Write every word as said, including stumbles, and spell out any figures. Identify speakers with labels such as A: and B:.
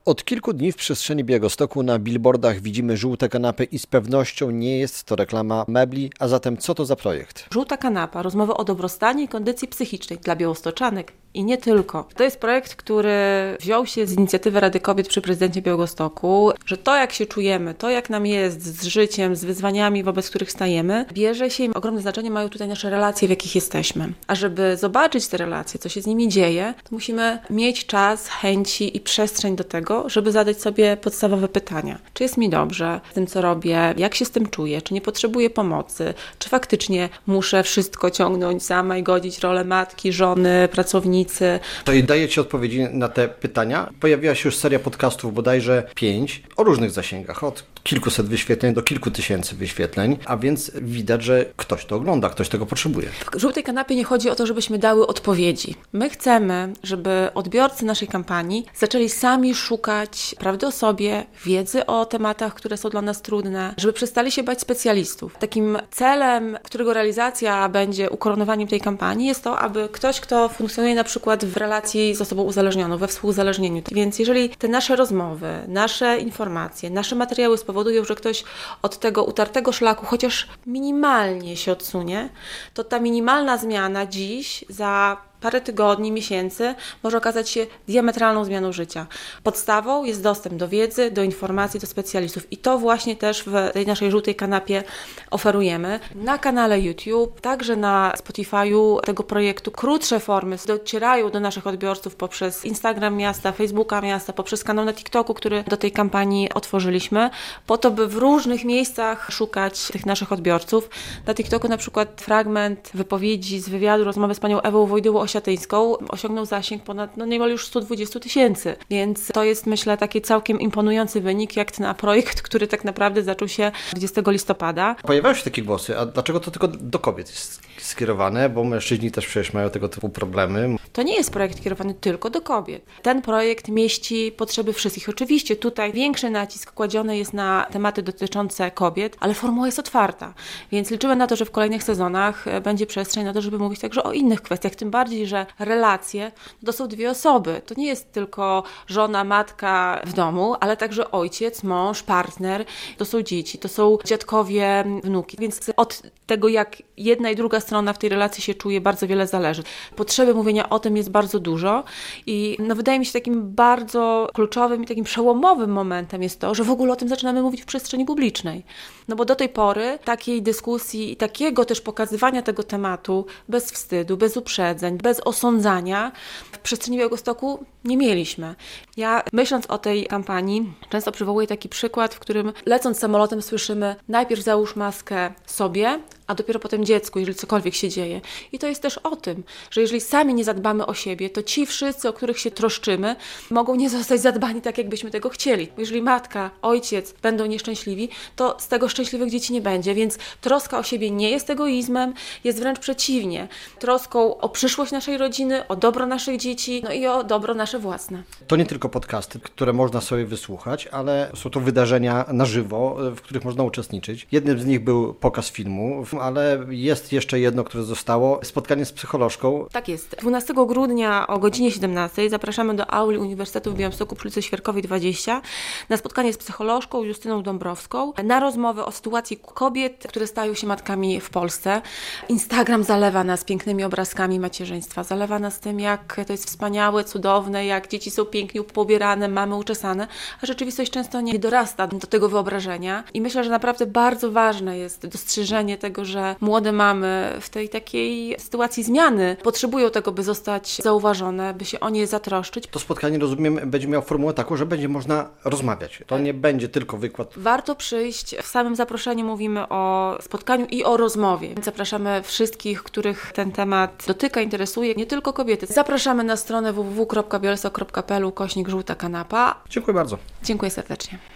A: Od kilku dni w przestrzeni Białegostoku na billboardach widzimy żółte kanapy i z pewnością nie jest to reklama mebli, a zatem co to za projekt?
B: Żółta kanapa, rozmowy o dobrostanie i kondycji psychicznej dla białostoczanek i nie tylko. To jest projekt, który wziął się z inicjatywy Rady Kobiet przy prezydencie Białegostoku, że to jak się czujemy, to jak nam jest z życiem, z wyzwaniami, wobec których stajemy, bierze się i ogromne znaczenie mają tutaj nasze relacje, w jakich jesteśmy. A żeby zobaczyć te relacje, co się z nimi dzieje, to musimy mieć czas, chęci i przestrzeń do tego, żeby zadać sobie podstawowe pytania. Czy jest mi dobrze z tym, co robię? Jak się z tym czuję? Czy nie potrzebuję pomocy? Czy faktycznie muszę wszystko ciągnąć sama i godzić rolę matki, żony, pracownicy?
A: To i daję Ci odpowiedzi na te pytania. Pojawiła się już seria podcastów, bodajże pięć, o różnych zasięgach, od kilkuset wyświetleń do kilku tysięcy wyświetleń, a więc widać, że ktoś to ogląda, ktoś tego potrzebuje.
B: W żółtej kanapie nie chodzi o to, żebyśmy dały odpowiedzi. My chcemy, żeby odbiorcy naszej kampanii zaczęli sami szukać prawdy o sobie, wiedzy o tematach, które są dla nas trudne, żeby przestali się bać specjalistów. Takim celem, którego realizacja będzie ukoronowaniem tej kampanii, jest to, aby ktoś, kto funkcjonuje na przykład w relacji z osobą uzależnioną, we współuzależnieniu. Więc jeżeli te nasze rozmowy, nasze informacje, nasze materiały spowodują, że ktoś od tego utartego szlaku chociaż minimalnie się odsunie, to ta minimalna zmiana dziś za parę tygodni, miesięcy może okazać się diametralną zmianą życia. Podstawą jest dostęp do wiedzy, do informacji, do specjalistów i to właśnie też w tej naszej żółtej kanapie oferujemy. Na kanale YouTube, także na Spotify'u tego projektu krótsze formy docierają do naszych odbiorców poprzez Instagram miasta, Facebooka miasta, poprzez kanał na TikToku, który do tej kampanii otworzyliśmy, po to, by w różnych miejscach szukać tych naszych odbiorców. Na TikToku na przykład fragment wypowiedzi z wywiadu, rozmowy z panią Ewą Wojdyłą-Osiatyńską osiągnął zasięg ponad no, niemal już sto dwadzieścia tysięcy, więc to jest, myślę, taki całkiem imponujący wynik, jak na projekt, który tak naprawdę zaczął się dwudziestego listopada.
A: Pojawiają się takie głosy, a dlaczego to tylko do kobiet jest skierowane, bo mężczyźni też przecież mają tego typu problemy.
B: To nie jest projekt kierowany tylko do kobiet. Ten projekt mieści potrzeby wszystkich. Oczywiście tutaj większy nacisk kładziony jest na tematy dotyczące kobiet, ale formuła jest otwarta, więc liczymy na to, że w kolejnych sezonach będzie przestrzeń na to, żeby mówić także o innych kwestiach, tym bardziej, że relacje to są dwie osoby. To nie jest tylko żona, matka w domu, ale także ojciec, mąż, partner. To są dzieci, to są dziadkowie, wnuki. Więc od tego, jak jedna i druga strona w tej relacji się czuje, bardzo wiele zależy. Potrzeby mówienia o tym jest bardzo dużo i no, wydaje mi się takim bardzo kluczowym i takim przełomowym momentem jest to, że w ogóle o tym zaczynamy mówić w przestrzeni publicznej. No bo do tej pory takiej dyskusji i takiego też pokazywania tego tematu bez wstydu, bez uprzedzeń, bez osądzania w przestrzeni Białegostoku nie mieliśmy. Ja myśląc o tej kampanii często przywołuję taki przykład, w którym lecąc samolotem słyszymy najpierw załóż maskę sobie, a dopiero potem dziecku, jeżeli cokolwiek się dzieje. I to jest też o tym, że jeżeli sami nie zadbamy o siebie, to ci wszyscy, o których się troszczymy, mogą nie zostać zadbani tak, jakbyśmy tego chcieli. Jeżeli matka, ojciec będą nieszczęśliwi, to z tego szczęśliwych dzieci nie będzie, więc troska o siebie nie jest egoizmem, jest wręcz przeciwnie. Troską o przyszłość naszej rodziny, o dobro naszych dzieci, no i o dobro nasze własne.
A: To nie tylko podcasty, które można sobie wysłuchać, ale są to wydarzenia na żywo, w których można uczestniczyć. Jednym z nich był pokaz filmu, ale jest jeszcze jedno, które zostało, spotkanie z psycholożką.
B: Tak jest. dwunastego grudnia o godzinie siedemnastej zapraszamy do auli Uniwersytetu w Białymstoku przy ulicy Świerkowej dwadzieścia na spotkanie z psycholożką Justyną Dąbrowską, na rozmowę o sytuacji kobiet, które stają się matkami w Polsce. Instagram zalewa nas pięknymi obrazkami macierzyństwa, zalewa nas tym, jak to jest wspaniałe, cudowne, jak dzieci są pięknie pobierane, mamy uczesane, a rzeczywistość często nie dorasta do tego wyobrażenia i myślę, że naprawdę bardzo ważne jest dostrzeżenie tego, że młode mamy w tej takiej sytuacji zmiany potrzebują tego, by zostać zauważone, by się o nie zatroszczyć.
A: To spotkanie, rozumiem, będzie miało formułę taką, że będzie można rozmawiać. To nie będzie tylko wykład.
B: Warto przyjść. W samym zaproszeniu mówimy o spotkaniu i o rozmowie. Zapraszamy wszystkich, których ten temat dotyka, interesuje, nie tylko kobiety. Zapraszamy na stronę w w w kropka białystok kropka p l ukośnik żółta kanapa.
A: Dziękuję bardzo.
B: Dziękuję serdecznie.